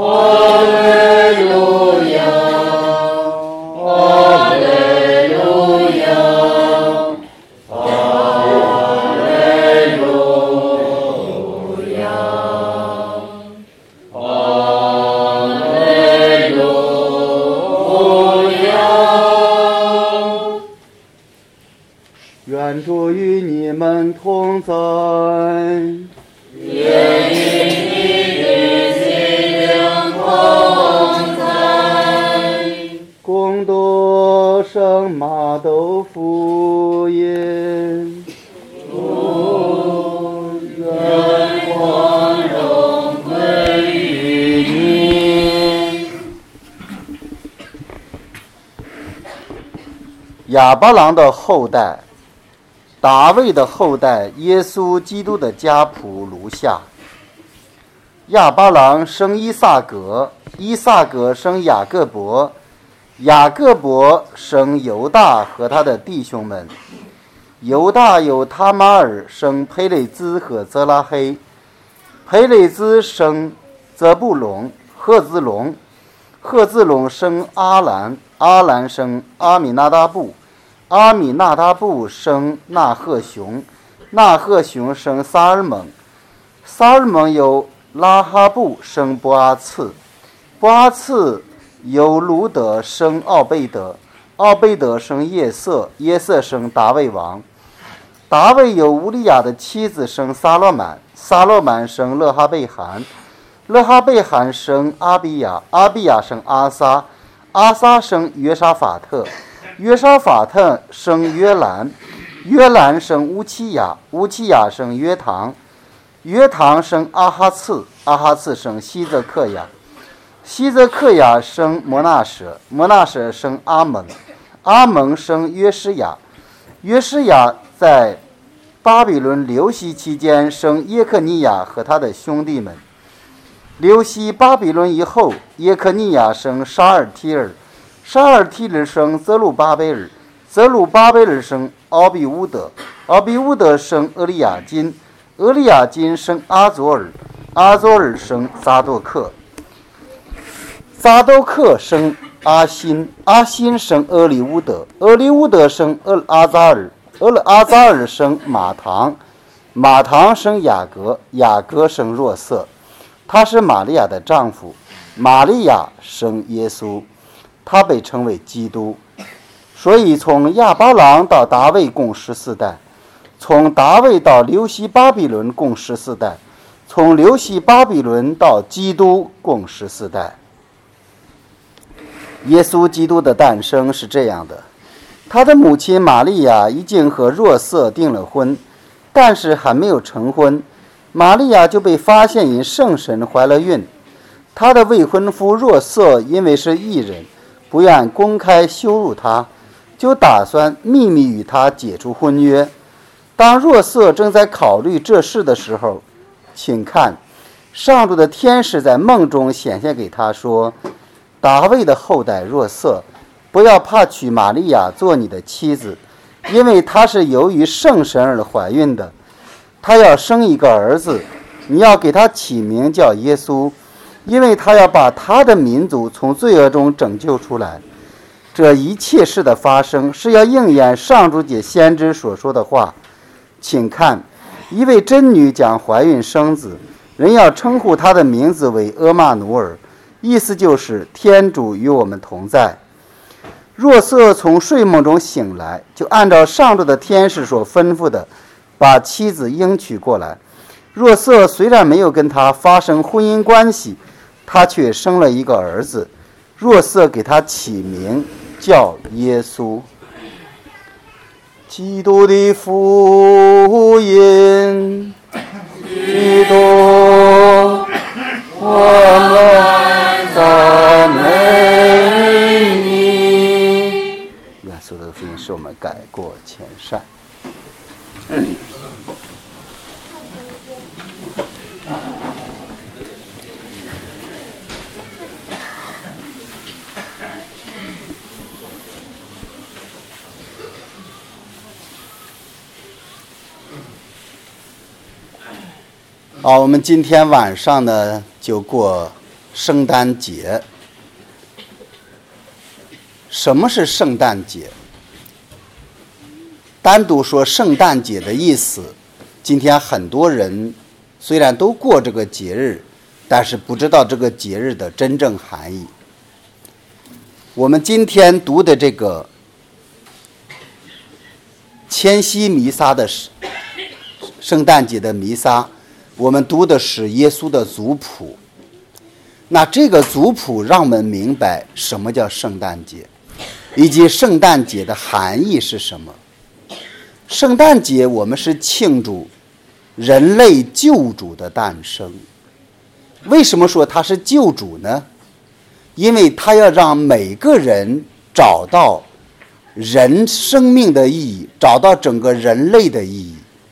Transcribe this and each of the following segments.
愿主与你们同在， 愿与你的心灵同在。 恭读圣马窦福音。 主，愿光荣归于你。 亚巴郎的后代，大卫的后代，耶稣基督的家谱如下：亚巴郎生伊撒格，伊撒格生雅各伯，雅各伯生犹大和他的弟兄们。犹大有他玛尔生培雷兹和泽拉黑，培雷兹生泽布隆、赫兹龙，赫兹龙生阿兰，阿兰生阿米纳达布，阿米纳达布生纳赫雄，纳赫雄生撒尔蒙，撒尔蒙有拉哈布生波阿次，波阿次有卢德生奥贝德，奥贝德生耶色，耶色生大卫王，大卫有乌利亚的妻子生撒罗满，撒罗满生勒哈贝罕，勒哈贝罕生阿比亚，阿比亚生阿撒，阿撒生约沙法特，约沙法特生约兰，约兰生乌齐亚，乌齐亚生约堂，约堂生阿哈次，阿哈次生希泽克亚，希泽克亚生摩纳舍，摩纳舍生阿蒙，阿蒙生约诗亚，约诗亚在巴比伦流息期间生耶克尼亚和他的兄弟们。流息巴比伦以后，耶克尼亚生沙尔提尔，沙尔提尔生泽鲁巴贝尔，泽鲁巴贝尔生奥比乌德，奥比乌德生俄利亚金，俄利亚金生阿佐尔，阿佐尔生撒多克，撒多克生阿辛，阿辛生俄利乌德，俄利乌德生阿扎尔，阿扎尔生马堂，马堂生雅各，雅各生若瑟，他是玛利亚的丈夫，玛利亚生耶稣，他被称为基督。所以从亚巴郎到大卫共14代，从大卫到流息巴比伦共14代，从流息巴比伦到基督共14代。耶稣基督的诞生是这样的：他的母亲玛利亚已经和若瑟订了婚，但是还没有成婚，玛利亚就被发现因圣神怀了孕。他的未婚夫若瑟因为是义人，不愿公开羞辱他，就打算秘密与他解除婚约。当若瑟正在考虑这事的时候，请看，上主的天使在梦中显现给他说：大卫的后代若瑟，不要怕娶玛利亚做你的妻子，因为她是由于圣神而怀孕的。她要生一个儿子，你要给他起名叫耶稣，因为他要把他的民族从罪恶中拯救出来。这一切事的发生是要应验上主藉先知所说的话。请看，一位真女将怀孕生子，人要称呼他的名字为阿玛努尔，意思就是天主与我们同在。若瑟从睡梦中醒来，就按照上主的天使所吩咐的，把妻子迎娶过来。若瑟虽然没有跟他发生婚姻关系，他却生了一个儿子。若瑟给他起名叫耶稣。基督的福音，基督，我们赞美你。愿所有的福音使我们改过迁善。我们今天晚上呢就过圣诞节。什么是圣诞节？单独说圣诞节的意思，今天很多人虽然都过这个节日，但是不知道这个节日的真正含义。我们今天读的这个千禧弥撒的圣诞节的弥撒，我们读的是耶稣的族谱。那这个族谱让我们明白什么叫圣诞节，以及圣诞节的含义是什么。圣诞节我们是庆祝人类救主的诞生。为什么说他是救主呢？因为他要让每个人找到人生命的意义，找到整个人类的意义，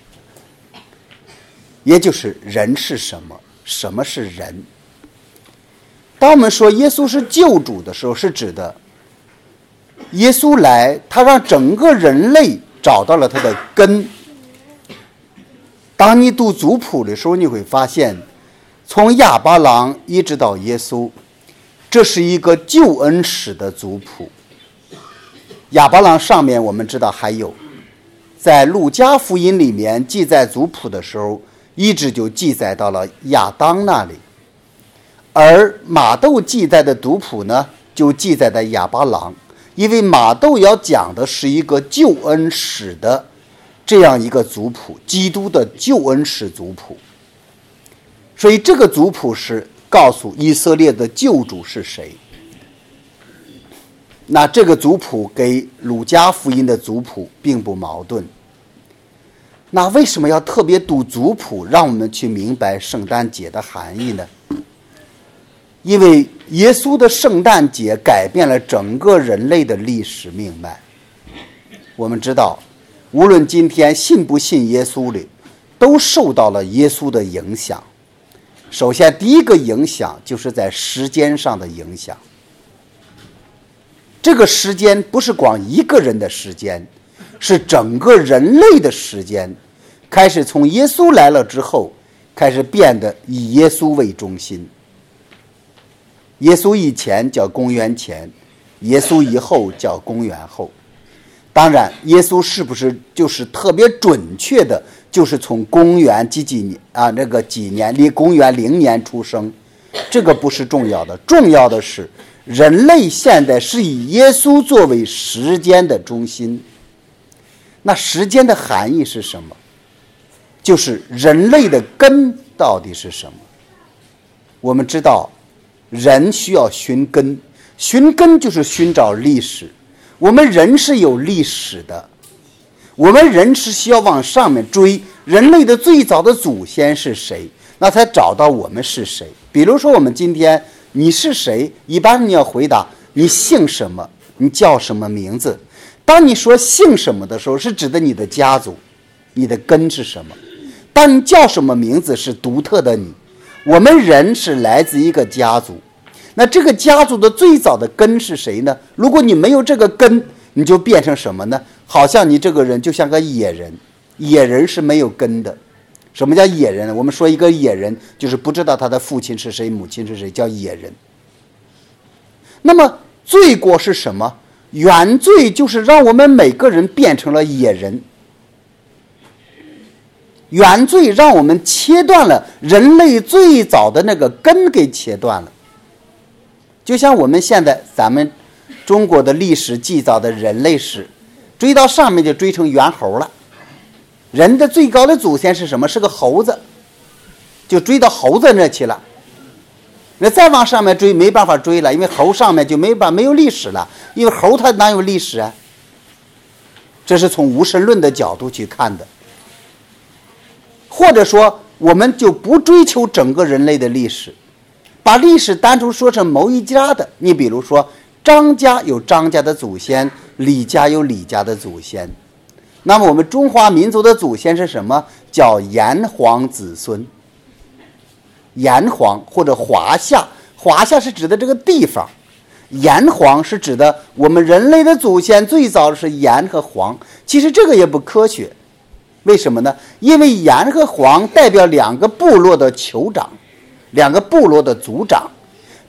也就是人是什么，什么是人。当我们说耶稣是救主的时候，是指的耶稣来，他让整个人类找到了他的根。当你读族谱的时候，你会发现从亚巴郎一直到耶稣，这是一个救恩史的族谱。亚巴郎上面我们知道还有，在路加福音里面记载族谱的时候，一直就记载到了亚当那里，而马窦记载的族谱呢，就记载在亚巴郎，因为马窦要讲的是一个救恩史的这样一个族谱，基督的救恩史族谱。所以这个族谱是告诉以色列的救主是谁。那这个族谱给路加福音的族谱并不矛盾。那为什么要特别读族谱，让我们去明白圣诞节的含义呢？因为耶稣的圣诞节改变了整个人类的历史命脉。我们知道，无论今天信不信耶稣的，都受到了耶稣的影响。首先第一个影响就是在时间上的影响。这个时间不是光一个人的时间，是整个人类的时间，开始从耶稣来了之后，开始变得以耶稣为中心。耶稣以前叫公元前，耶稣以后叫公元后。当然耶稣是不是就是特别准确的就是从公元几年啊，那个几年离公元0年出生，这个不是重要的。重要的是人类现在是以耶稣作为时间的中心。那时间的含义是什么？就是人类的根到底是什么？我们知道人需要寻根，寻根就是寻找历史。我们人是有历史的，我们人是需要往上面追，人类的最早的祖先是谁，那才找到我们是谁。比如说我们今天你是谁，一般你要回答你姓什么，你叫什么名字。当你说姓什么的时候，是指的你的家族，你的根是什么。当你叫什么名字，是独特的你。我们人是来自一个家族，那这个家族的最早的根是谁呢？如果你没有这个根，你就变成什么呢？好像你这个人就像个野人，野人是没有根的。什么叫野人呢？我们说一个野人就是不知道他的父亲是谁，母亲是谁，叫野人。那么罪过是什么？原罪就是让我们每个人变成了野人。原罪让我们切断了人类最早的那个根，给切断了。就像我们现在咱们中国的历史记载的人类史，追到上面就追成猿猴了。人的最高的祖先是什么？是个猴子，就追到猴子那去了。那再往上面追没办法追了，因为猴上面就没有历史了，因为猴它哪有历史啊？这是从无神论的角度去看的。或者说我们就不追求整个人类的历史，把历史单独说成某一家的。你比如说张家有张家的祖先，李家有李家的祖先。那么我们中华民族的祖先是什么？叫炎黄子孙。炎黄或者华夏，华夏是指的这个地方，炎黄是指的我们人类的祖先最早是炎和黄。其实这个也不科学。为什么呢？因为炎和黄代表两个部落的酋长，两个部落的族长。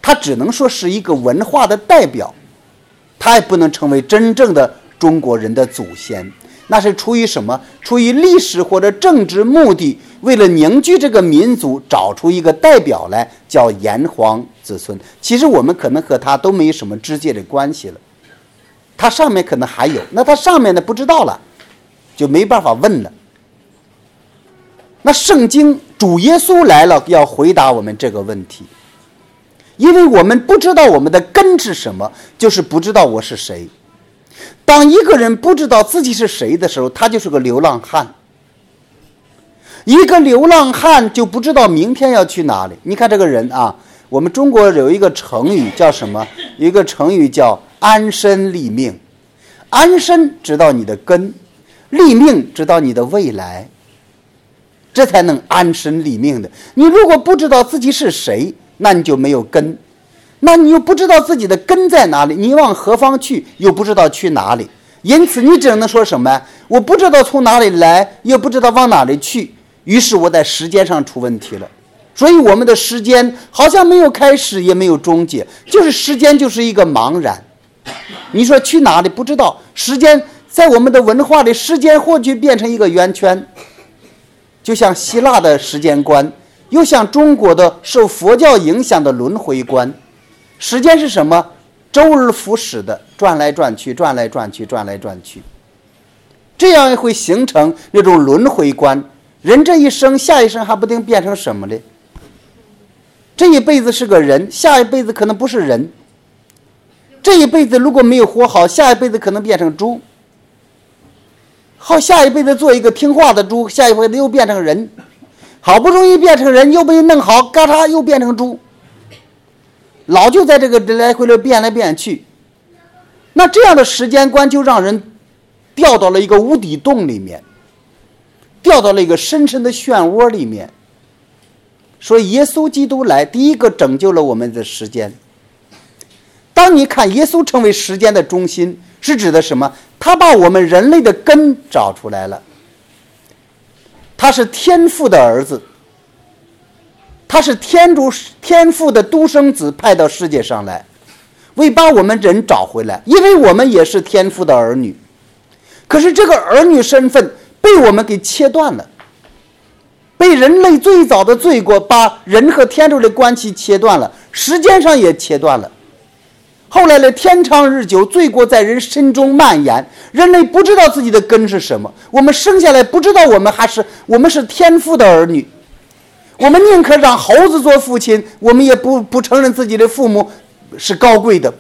它只能说是一个文化的代表，它也不能成为真正的中国人的祖先。那是出于什么？出于历史或者政治目的，为了凝聚这个民族，找出一个代表来，叫炎黄子孙。其实我们可能和他都没有什么直接的关系了，他上面可能还有，那他上面的不知道了，就没办法问了。那圣经主耶稣来了，要回答我们这个问题，因为我们不知道我们的根是什么，就是不知道我是谁。当一个人不知道自己是谁的时候，他就是个流浪汉。一个流浪汉就不知道明天要去哪里。你看这个人啊，我们中国有一个成语叫什么？有一个成语叫安身立命。安身知道你的根，立命知道你的未来，这才能安身立命的。你如果不知道自己是谁，那你就没有根，那你又不知道自己的根在哪里，你往何方去，又不知道去哪里。因此你只能说什么？我不知道从哪里来，又不知道往哪里去，于是我在时间上出问题了。所以我们的时间好像没有开始也没有终结，就是时间就是一个茫然。你说去哪里不知道，时间在我们的文化里，时间或许变成一个圆圈，就像希腊的时间观，又像中国的受佛教影响的轮回观。时间是什么？周而复始的，转来转去，转来转去，转来转去，这样会形成那种轮回观。人这一生，下一生还不定变成什么嘞？这一辈子是个人，下一辈子可能不是人。这一辈子如果没有活好，下一辈子可能变成猪。好，下一辈子做一个听话的猪，下一辈子又变成人。好不容易变成人，又被弄好，嘎嚓又变成猪。老就在这个来回的变来变去，那这样的时间观就让人掉到了一个无底洞里面，掉到了一个深深的漩涡里面。所以耶稣基督来，第一个拯救了我们的时间。当你看耶稣成为时间的中心，是指的什么？他把我们人类的根找出来了。他是天父的儿子，他是天父的独生子，派到世界上来，为把我们人找回来。因为我们也是天父的儿女，可是这个儿女身份被我们给切断了，被人类最早的罪过把人和天主的关系切断了，时间上也切断了。后来的天长日久，罪过在人心中蔓延，人类不知道自己的根是什么。我们生下来不知道我们是天父的儿女，我们宁可让猴子做父亲，我们也不承认自己的父母是高贵的。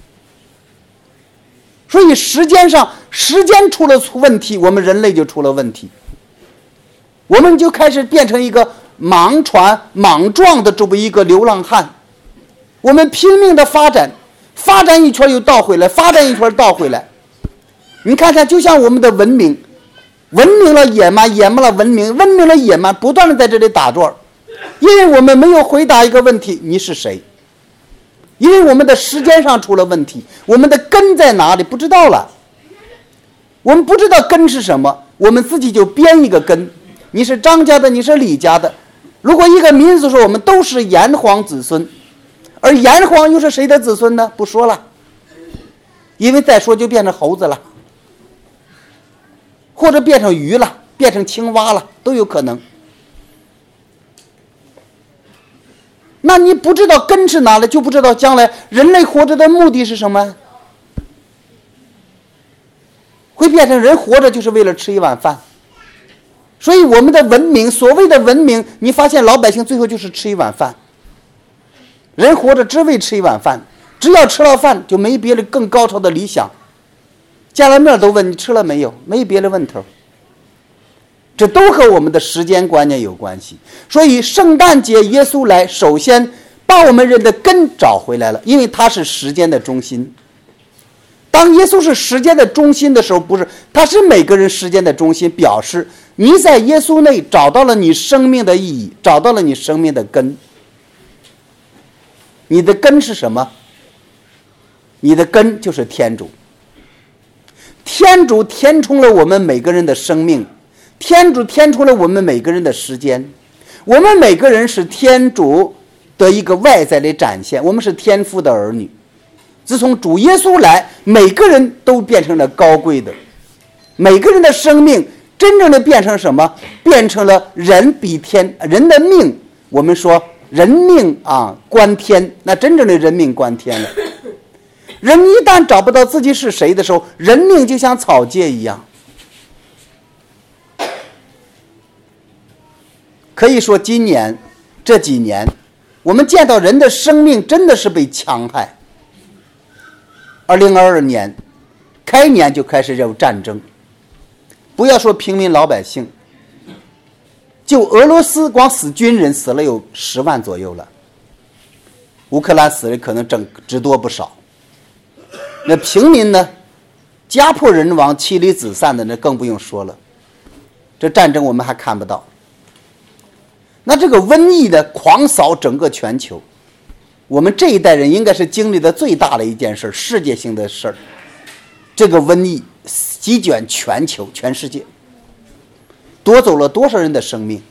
所以时间出了问题，我们人类就出了问题，我们就开始变成一个莽撞的这么一个流浪汉。我们拼命的发展一圈又倒回来，发展一圈倒回来。你看看，就像我们的文明了野蛮，野蛮了文明，文明了野蛮，不断的在这里打转。因为我们没有回答一个问题，你是谁？因为我们的时间上出了问题，我们的根在哪里不知道了。我们不知道根是什么，我们自己就编一个根。你是张家的，你是李家的。如果一个民族说我们都是炎黄子孙，而炎黄又是谁的子孙呢？不说了，因为再说就变成猴子了，或者变成鱼了，变成青蛙了，都有可能。那你不知道根是哪里，就不知道将来人类活着的目的是什么。会变成人活着就是为了吃一碗饭。所以我们的文明，所谓的文明，你发现老百姓最后就是吃一碗饭。人活着只为吃一碗饭，只要吃了饭就没别的更高超的理想。见了面都问你吃了没有，没别的问头。这都和我们的时间观念有关系。所以圣诞节耶稣来，首先把我们人的根找回来了，因为他是时间的中心。当耶稣是时间的中心的时候，不是，他是每个人时间的中心，表示你在耶稣内找到了你生命的意义，找到了你生命的根。你的根是什么？你的根就是天主。天主填充了我们每个人的生命，天主填充了我们每个人的时间。我们每个人是天主的一个外在的展现，我们是天父的儿女。自从主耶稣来，每个人都变成了高贵的，每个人的生命真正的变成什么？变成了人的命，我们说人命关天，那真正的人命关天了。人一旦找不到自己是谁的时候，人命就像草芥一样。可以说今年这几年我们见到人的生命真的是被戕害。2022年开年就开始有战争，不要说平民老百姓，就俄罗斯光死军人死了有10万左右了，乌克兰死人可能只多不少。那平民呢，家破人亡妻离子散的那更不用说了，这战争我们还看不到。那这个瘟疫的狂扫整个全球，我们这一代人应该是经历的最大的一件事，世界性的事儿。这个瘟疫席卷全球全世界，夺走了多少人的生命？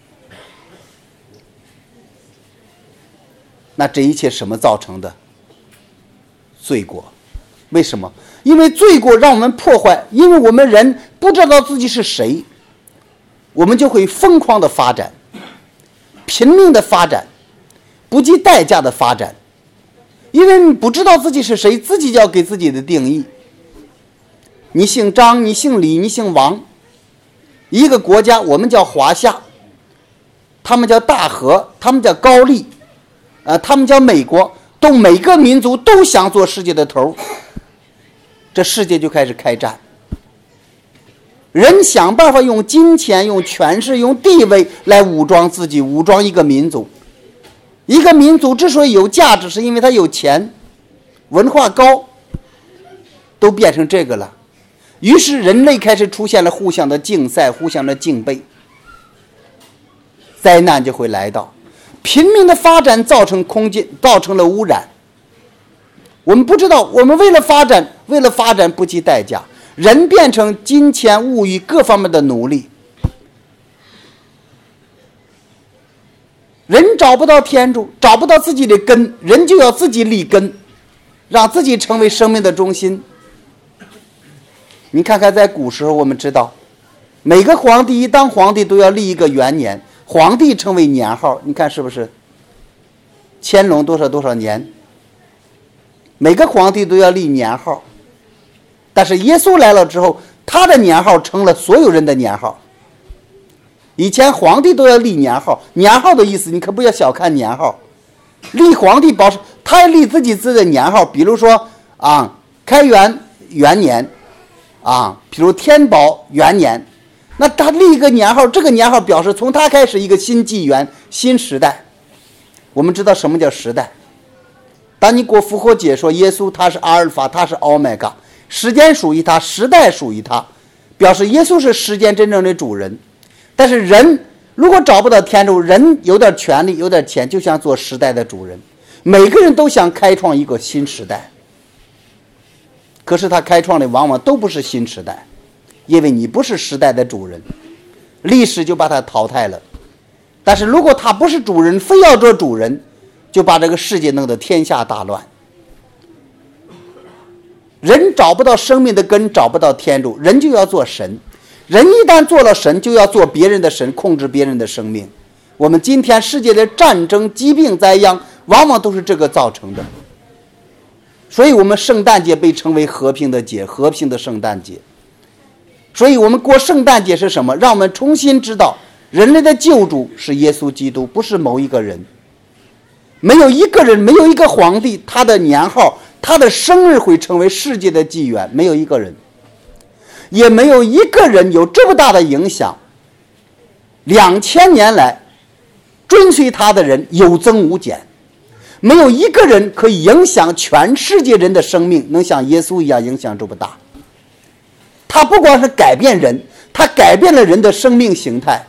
那这一切什么造成的？罪过。为什么？因为罪过让我们破坏，因为我们人不知道自己是谁，我们就会疯狂的发展，拼命的发展，不计代价的发展。因为你不知道自己是谁，自己就要给自己的定义。你姓张，你姓李，你姓王。一个国家我们叫华夏，他们叫大和，他们叫高丽，他们叫美国，每个民族都想做世界的头，这世界就开始开战。人想办法用金钱、用权势、用地位来武装自己，武装一个民族。一个民族之所以有价值，是因为它有钱，文化高，都变成这个了。于是人类开始出现了互相的竞赛，互相的敬畏，灾难就会来到。拼命的发展造成了污染。我们不知道，我们为了发展不计代价，人变成金钱、物欲各方面的奴隶。人找不到天主，找不到自己的根，人就要自己立根，让自己成为生命的中心。你看看在古时候，我们知道每个皇帝一当皇帝都要立一个元年，皇帝称为年号。你看是不是乾隆多少年，每个皇帝都要立年号。但是耶稣来了之后，他的年号成了所有人的年号。以前皇帝都要立年号，年号的意思你可不要小看年号。立皇帝他立自己的年号，比如说开元元年比如天宝元年，那他立一个年号，这个年号表示从他开始一个新纪元、新时代。我们知道什么叫时代。当你给我复活解说耶稣他是阿尔法，他是欧米伽，时间属于他，时代属于他，表示耶稣是时间真正的主人。但是人如果找不到天主，人有点权利有点钱，就想做时代的主人。每个人都想开创一个新时代，可是他开创的往往都不是新时代，因为你不是时代的主人，历史就把他淘汰了。但是如果他不是主人，非要做主人，就把这个世界弄得天下大乱。人找不到生命的根，找不到天主，人就要做神。人一旦做了神，就要做别人的神，控制别人的生命。我们今天世界的战争、疾病、灾殃，往往都是这个造成的。所以我们圣诞节被称为和平的节，和平的圣诞节。所以我们过圣诞节是什么？让我们重新知道人类的救主是耶稣基督，不是某一个人。没有一个人，没有一个皇帝，他的年号、他的生日会成为世界的纪元，没有一个人。也没有一个人有这么大的影响，2000年来追随他的人有增无减，没有一个人可以影响全世界人的生命，能像耶稣一样影响这么大。他不光是改变人，他改变了人的生命形态。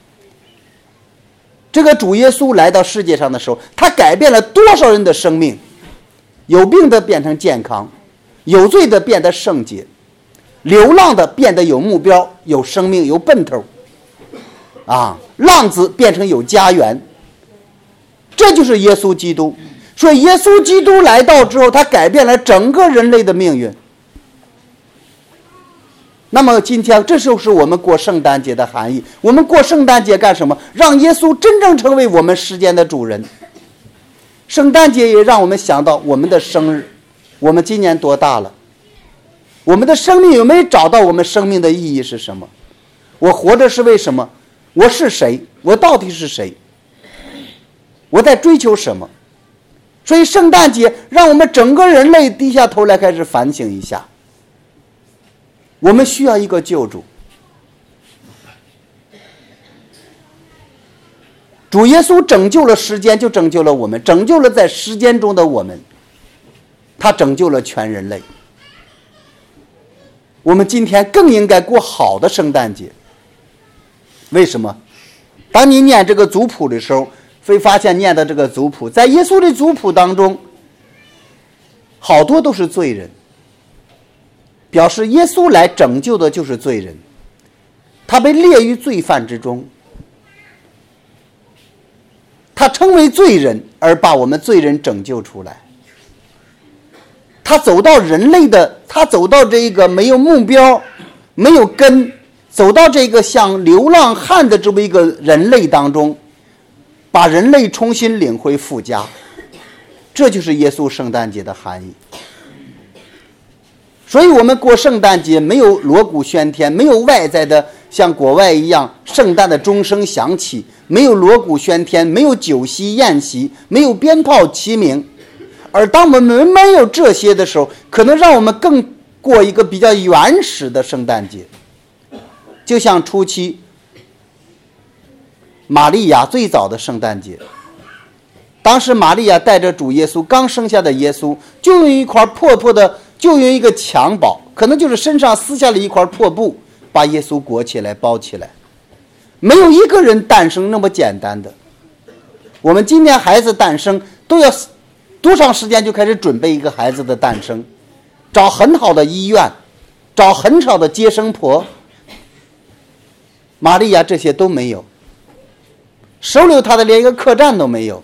这个主耶稣来到世界上的时候，他改变了多少人的生命？有病的变成健康，有罪的变得圣洁，流浪的变得有目标、有生命、有奔头，浪子变成有家园。 这就是耶稣基督。所以耶稣基督来到之后，他改变了整个人类的命运。那么今天这就是我们过圣诞节的含义。我们过圣诞节干什么？让耶稣真正成为我们时间的主人。圣诞节也让我们想到我们的生日，我们今年多大了？我们的生命有没有找到我们生命的意义是什么？我活着是为什么？我是谁？我到底是谁？我在追求什么？所以圣诞节让我们整个人类低下头来开始反省一下，我们需要一个救主。主耶稣拯救了时间，就拯救了我们，拯救了在时间中的我们，他拯救了全人类。我们今天更应该过好的圣诞节。为什么？当你念这个族谱的时候，会发现念的这个族谱，在耶稣的族谱当中，好多都是罪人，表示耶稣来拯救的就是罪人，他被列于罪犯之中，他成为罪人而把我们罪人拯救出来。他走到人类的，他走到这个没有目标、没有根，走到这个像流浪汉的这么一个人类当中，把人类重新领回父家。这就是耶稣圣诞节的含义。所以我们过圣诞节没有锣鼓喧天，没有外在的像国外一样圣诞的钟声响起，没有锣鼓喧天，没有酒席宴席，没有鞭炮齐鸣。而当我们没有这些的时候，可能让我们更过一个比较原始的圣诞节。就像初期玛利亚最早的圣诞节，当时玛利亚带着主耶稣刚生下的耶稣，就用一块破破的，就用一个襁褓，可能就是身上撕下了一块破布，把耶稣裹起来包起来。没有一个人诞生那么简单的。我们今天孩子诞生都要多长时间就开始准备一个孩子的诞生，找很好的医院，找很少的接生婆。玛利亚这些都没有，收留他的连一个客栈都没有。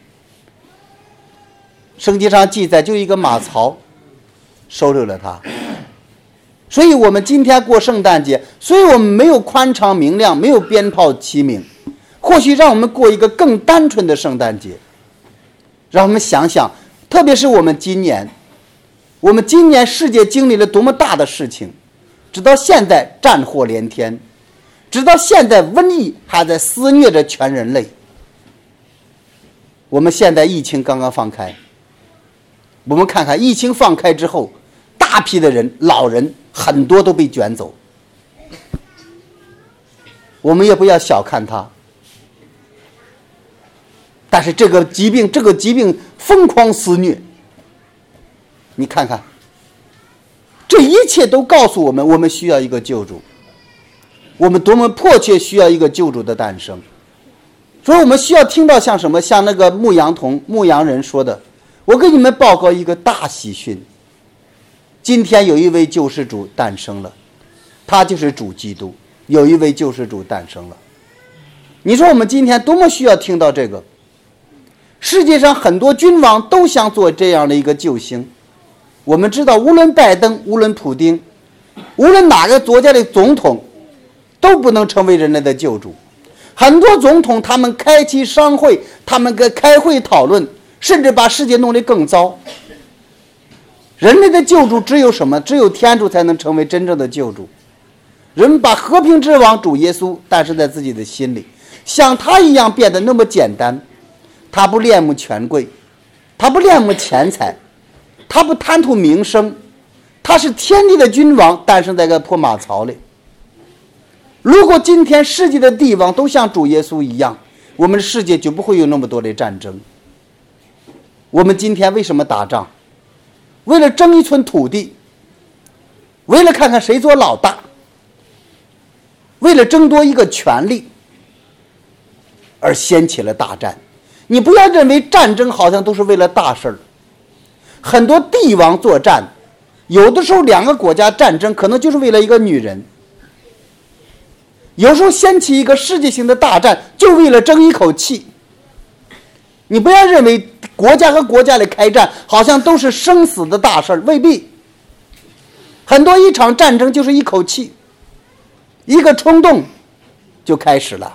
圣经上记载，就一个马槽收留了他。所以我们今天过圣诞节，所以我们没有宽敞明亮，没有鞭炮齐鸣，或许让我们过一个更单纯的圣诞节。让我们想想，特别是我们今年世界经历了多么大的事情，直到现在战祸连天，直到现在瘟疫还在肆虐着全人类。我们现在疫情刚刚放开，我们看看疫情放开之后，大批的人，老人很多都被卷走。我们也不要小看它，但是这个疾病疯狂肆虐。你看看，这一切都告诉我们，我们需要一个救主，我们多么迫切需要一个救主的诞生。所以我们需要听到像什么，像那个牧羊人说的，我给你们报告一个大喜讯，今天有一位救世主诞生了，他就是主基督，有一位救世主诞生了。你说我们今天多么需要听到这个。世界上很多君王都想做这样的一个救星。我们知道，无论拜登，无论普丁，无论哪个国家的总统，都不能成为人类的救主。很多总统他们开启商会，他们开会讨论，甚至把世界弄得更糟。人类的救主只有什么？只有天主才能成为真正的救主。人们把和平之王主耶稣诞生在自己的心里，像他一样变得那么简单。他不恋慕权贵，他不恋慕钱财，他不贪图名声，他是天地的君王，诞生在个破马槽里。如果今天世界的帝王都像主耶稣一样，我们的世界就不会有那么多的战争。我们今天为什么打仗？为了争一寸土地，为了看看谁做老大，为了争夺一个权利而掀起了大战。你不要认为战争好像都是为了大事儿，很多帝王作战，有的时候两个国家战争可能就是为了一个女人，有时候掀起一个世界性的大战就为了争一口气。 你不要认为国家和国家的开战好像都是生死的大事，未必。很多一场战争就是一口气，一个冲动就开始了。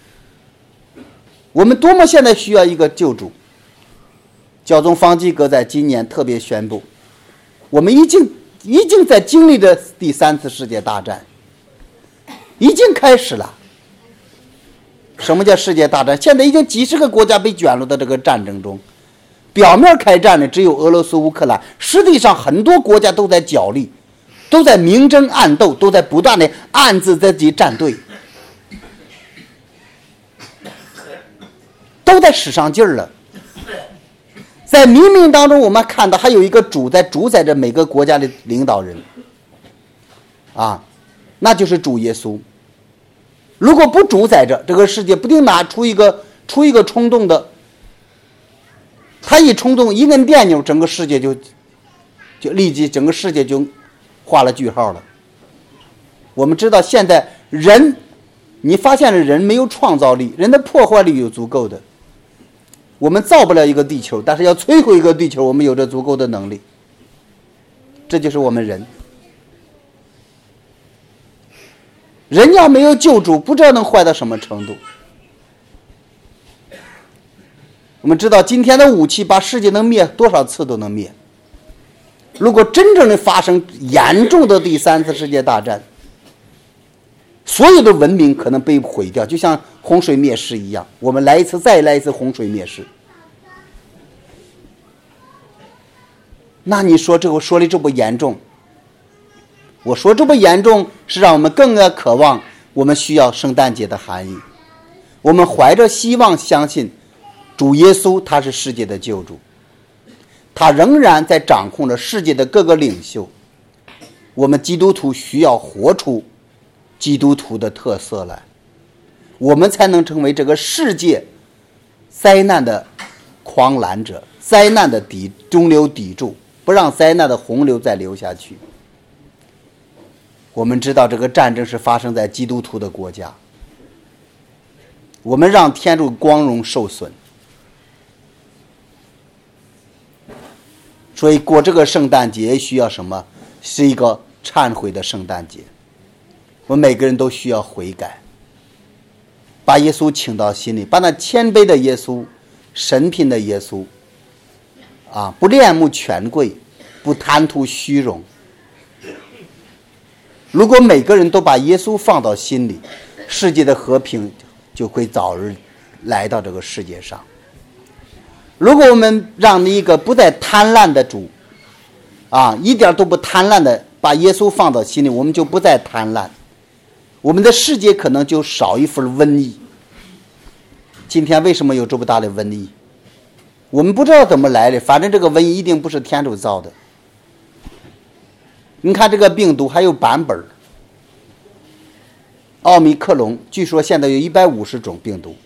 我们多么现在需要一个救主。教宗方济各在今年特别宣布，我们已经在经历着第3次世界大战，已经开始了。什么叫世界大战？现在已经几十个国家被卷入到这个战争中，表面开战的只有俄罗斯、乌克兰，实际上很多国家都在角力，都在明争暗斗，都在不断的暗自自己站队，都在使上劲儿了。在冥冥当中，我们看到还有一个主在主宰着每个国家的领导人，那就是主耶稣。如果不主宰着这个世界，不定拿出一个冲动的，他一冲动一摁电钮，整个世界就立即整个世界就画了句号了。我们知道现在人，你发现了人没有创造力，人的破坏力有足够的。我们造不了一个地球，但是要摧毁一个地球，我们有着足够的能力。这就是我们人。人要没有救主，不知道能坏到什么程度。我们知道今天的武器把世界能灭多少次都能灭。如果真正的发生严重的第3次世界大战，所有的文明可能被毁掉，就像洪水灭世一样，我们来一次再来一次洪水灭世。那你说我说的这不严重？我说这不严重，是让我们更加渴望，我们需要圣诞节的含义。我们怀着希望相信主耶稣他是世界的救主，他仍然在掌控着世界的各个领袖。我们基督徒需要活出基督徒的特色来，我们才能成为这个世界灾难的狂澜者，灾难的中流砥柱，不让灾难的洪流再流下去。我们知道这个战争是发生在基督徒的国家，我们让天主光荣受损，所以过这个圣诞节需要什么？是一个忏悔的圣诞节。我们每个人都需要悔改，把耶稣请到心里，把那谦卑的耶稣、神品的耶稣不恋慕权贵，不贪图虚荣。如果每个人都把耶稣放到心里，世界的和平就会早日来到这个世界上。如果我们让一个不再贪婪的主一点都不贪婪的把耶稣放到心里，我们就不再贪婪，我们的世界可能就少一份瘟疫。今天为什么有这么大的瘟疫？我们不知道怎么来的，反正这个瘟疫一定不是天主造的。你看这个病毒还有版本，奥密克戎据说现在有150种病毒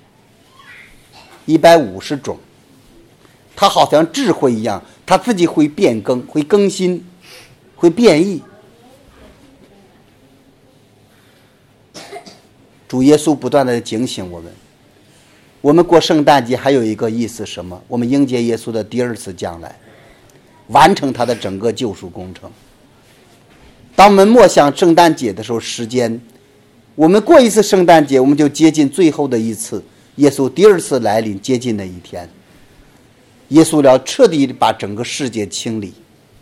，150种，它好像智慧一样，它自己会变更，会更新，会变异。主耶稣不断的警醒我们。我们过圣诞节还有一个意思，什么？我们迎接耶稣的第2次降来，完成他的整个救赎工程。当我们默想圣诞节的时候，时间我们过一次圣诞节，我们就接近最后的一次耶稣第2次来临接近的一天。耶稣要彻底把整个世界清理，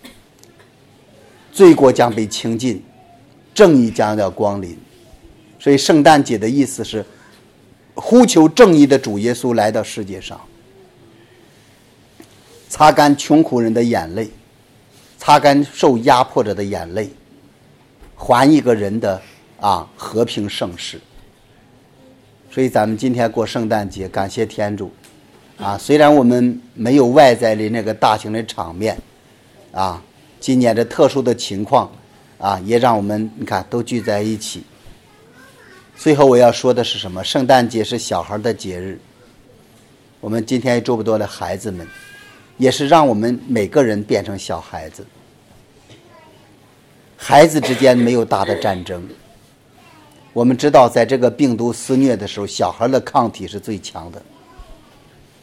罪过将被清尽，正义将要光临。所以圣诞节的意思是呼求正义的主耶稣来到世界上，擦干穷苦人的眼泪，擦干受压迫者的眼泪，还一个人的和平盛世。所以咱们今天过圣诞节，感谢天主虽然我们没有外在的那个大型的场面今年的特殊的情况也让我们你看都聚在一起。最后我要说的是什么？圣诞节是小孩的节日，我们今天有这么多的孩子们，也是让我们每个人变成小孩子。孩子之间没有大的战争，我们知道在这个病毒肆虐的时候，小孩的抗体是最强的。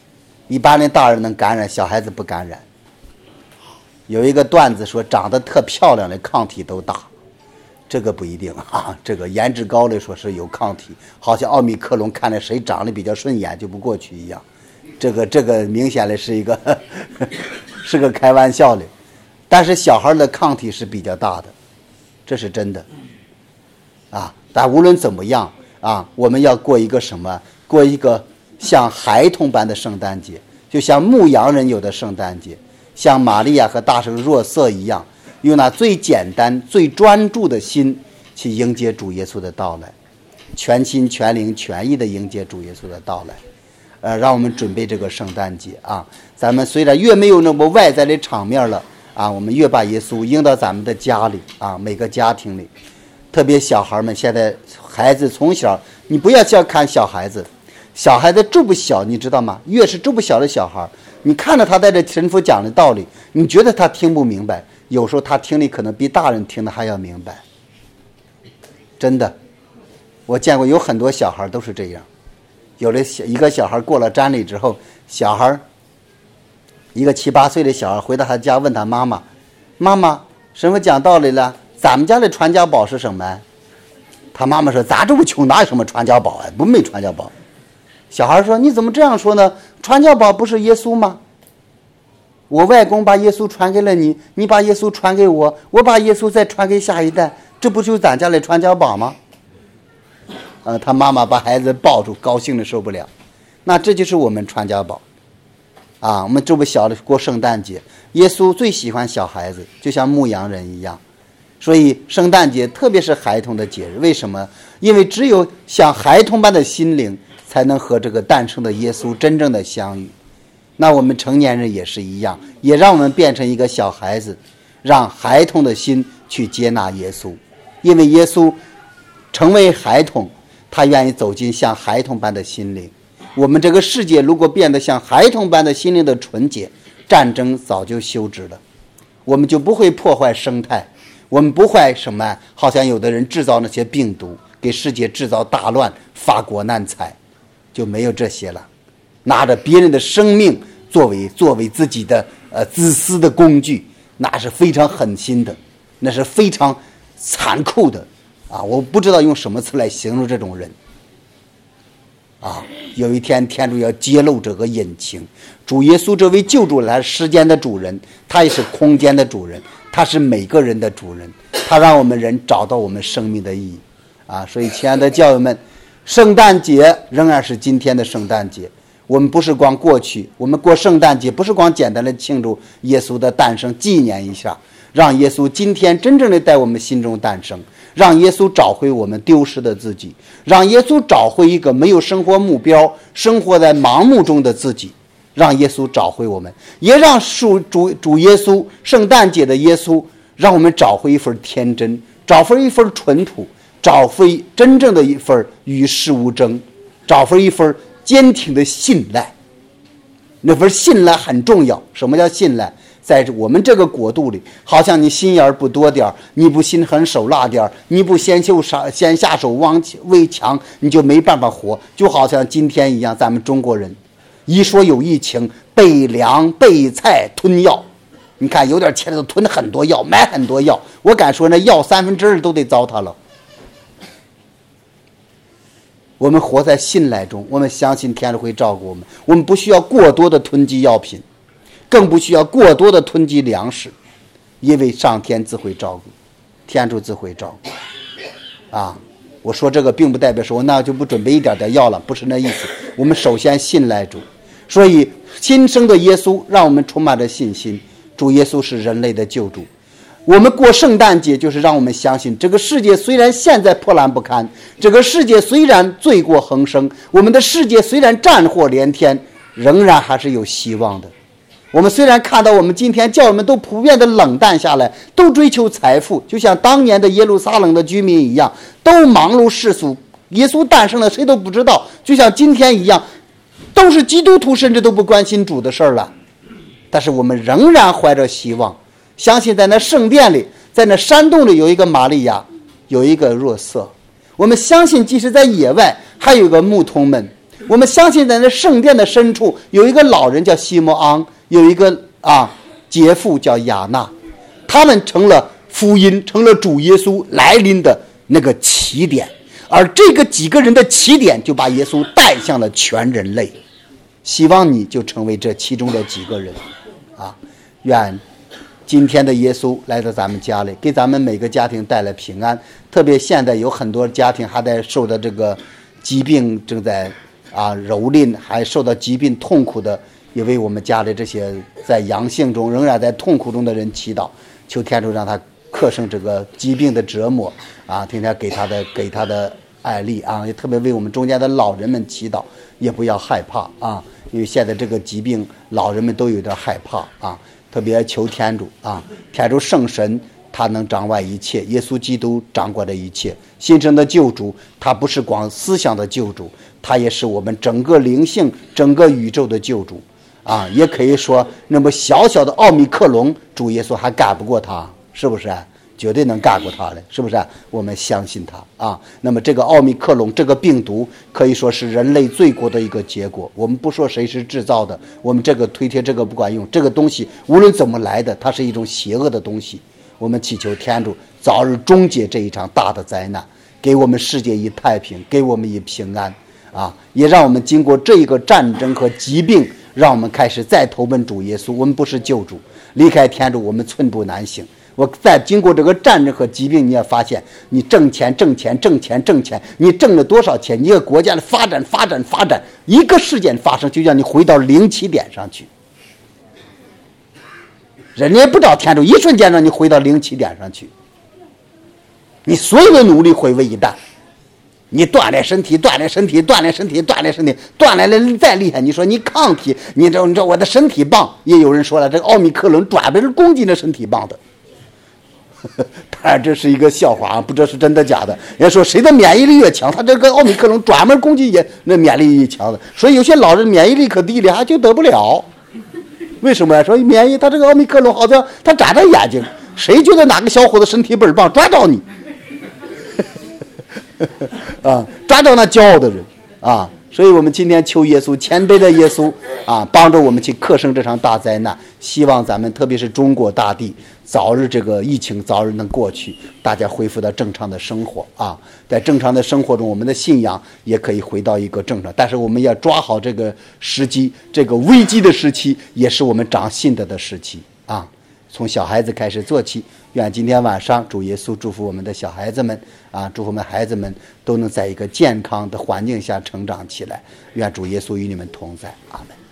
一般的大人能感染，小孩子不感染。有一个段子说，长得特漂亮的抗体都大，这个不一定啊。这个颜值高的说是有抗体，好像奥密克戎看着谁长得比较顺眼就不过去一样。这个明显的是一个是个开玩笑的，但是小孩的抗体是比较大的，这是真的啊。但无论怎么样啊，我们要过一个什么？过一个像孩童般的圣诞节，就像牧羊人有的圣诞节，像玛利亚和大圣若瑟一样，用那最简单最专注的心去迎接主耶稣的到来，全心全灵全意的迎接主耶稣的到来。让我们准备这个圣诞节啊！咱们虽然越没有那么外在的场面了啊，我们越把耶稣迎到咱们的家里啊，每个家庭里。特别小孩们，现在孩子从小，你不要小看小孩子，小孩子这不小，你知道吗？越是这不小的小孩，你看着他在这神父讲的道理，你觉得他听不明白，有时候他听力可能比大人听的还要明白。真的，我见过有很多小孩都是这样。有的一个小孩过了瞻礼之后，小孩一个7、8岁的小孩回到他家问他妈妈：“妈妈，神父讲道理了，咱们家的传家宝是什么？”他妈妈说：“咱这么穷，哪有什么传家宝啊？不没传家宝。”小孩说：“你怎么这样说呢？传家宝不是耶稣吗？我外公把耶稣传给了你，你把耶稣传给我，我把耶稣再传给下一代，这不就是咱家的传家宝吗？”他妈妈把孩子抱住，高兴的受不了。那这就是我们传家宝啊！我们这不小的过圣诞节，耶稣最喜欢小孩子，就像牧羊人一样。所以圣诞节特别是孩童的节日，为什么？因为只有像孩童般的心灵，才能和这个诞生的耶稣真正的相遇。那我们成年人也是一样，也让我们变成一个小孩子，让孩童的心去接纳耶稣。因为耶稣成为孩童，他愿意走进像孩童般的心灵。我们这个世界如果变得像孩童般的心灵的纯洁，战争早就休止了，我们就不会破坏生态，我们不会什么，好像有的人制造那些病毒，给世界制造大乱，发国难财，就没有这些了。拿着别人的生命作为自己的自私的工具，那是非常狠心的，那是非常残酷的啊！我不知道用什么词来形容这种人啊！有一天天主要揭露这个隐情，主耶稣这位救主，他是时间的主人，他也是空间的主人，他是每个人的主人，他让我们人找到我们生命的意义啊！所以亲爱的教友们，圣诞节仍然是今天的圣诞节。我们不是光过去，我们过圣诞节不是光简单的庆祝耶稣的诞生，纪念一下，让耶稣今天真正的在我们心中诞生，让耶稣找回我们丢失的自己，让耶稣找回一个没有生活目标，生活在盲目中的自己，让耶稣找回我们，也让主耶稣圣诞节的耶稣让我们找回一份天真，找回一份淳朴，找回真正的一份与世无争，找回一份坚挺的信赖。那份信赖很重要。什么叫信赖？在我们这个国度里，好像你心眼不多点，你不心狠手辣点，你不先下手为强，你就没办法活。就好像今天一样，咱们中国人一说有疫情，备粮备菜吞药，你看有点钱都吞很多药，买很多药，我敢说那药2/3都得糟蹋了。我们活在信赖中，我们相信天主会照顾我们，我们不需要过多的囤积药品，更不需要过多的囤积粮食，因为上天自会照顾，天主自会照顾啊！我说这个并不代表说那就不准备一点点药了，不是那意思。我们首先信赖主，所以新生的耶稣让我们充满着信心，主耶稣是人类的救主。我们过圣诞节就是让我们相信，这个世界虽然现在破烂不堪，这个世界虽然罪过横生，我们的世界虽然战火连天，仍然还是有希望的。我们虽然看到我们今天教友们都普遍的冷淡下来，都追求财富，就像当年的耶路撒冷的居民一样，都忙碌世俗，耶稣诞生了谁都不知道，就像今天一样，都是基督徒，甚至都不关心主的事儿了。但是我们仍然怀着希望，相信在那圣殿里，在那山洞里有一个玛利亚，有一个若瑟。我们相信即使在野外还有个牧童们， 我们相信在那圣殿的深处有一个老人叫西摩昂，有一个杰父叫亚纳，他们成了福音，成了主耶稣来临的那个起点，而这个几个人的起点就把耶稣带向了全人类。希望你就成为这其中的几个人愿今天的耶稣来到咱们家里，给咱们每个家庭带来平安。特别现在有很多家庭还在受到这个疾病正在蹂躏，还受到疾病痛苦的，也为我们家里这些在阳性中仍然在痛苦中的人祈祷，求天主让他克胜这个疾病的折磨天天给他的爱力也特别为我们中间的老人们祈祷，也不要害怕因为现在这个疾病老人们都有点害怕特别求天主天主圣神他能掌管一切，耶稣基督掌管着一切，新生的救主他不是光思想的救主，他也是我们整个灵性整个宇宙的救主也可以说那么小小的奥密克戎主耶稣还干不过他，是不是绝对能干过他的，是不是我们相信他那么这个奥密克戎这个病毒可以说是人类罪过的一个结果。我们不说谁是制造的，我们这个推贴这个不管用，这个东西无论怎么来的，它是一种邪恶的东西。我们祈求天主早日终结这一场大的灾难，给我们世界一太平，给我们一平安也让我们经过这一个战争和疾病，让我们开始再投奔主耶稣。我们不是救主，离开天主我们寸步难行。我在经过这个战争和疾病，你也发现你挣钱，你挣了多少钱，一个国家的发展，一个事件发生就让你回到零起点上去，人家不找天主，一瞬间让你回到零起点上去，你所有的努力会为一旦，你锻炼身体，锻炼的再厉害，你说你抗体，你知道我的身体棒，也有人说了，这个奥密克戎专门是攻击那身体棒的。当然这是一个笑话不知道是真的假的。人家说谁的免疫力越强，他这个奥密克戎专门攻击也那免疫力越强的，所以有些老人免疫力可低了，还就得不了。为什么说免疫？他这个奥密克戎好像他眨着眼睛，谁觉得哪个小伙子身体倍儿棒，抓着你抓着那骄傲的人所以我们今天求耶稣，谦卑的耶稣帮助我们去克胜这场大灾难。希望咱们特别是中国大地早日这个疫情早日能过去，大家恢复到正常的生活在正常的生活中，我们的信仰也可以回到一个正常。但是我们要抓好这个时机，这个危机的时期也是我们长信德的时期从小孩子开始做起。愿今天晚上主耶稣祝福我们的小孩子们祝福我们孩子们都能在一个健康的环境下成长起来。愿主耶稣与你们同在，阿们。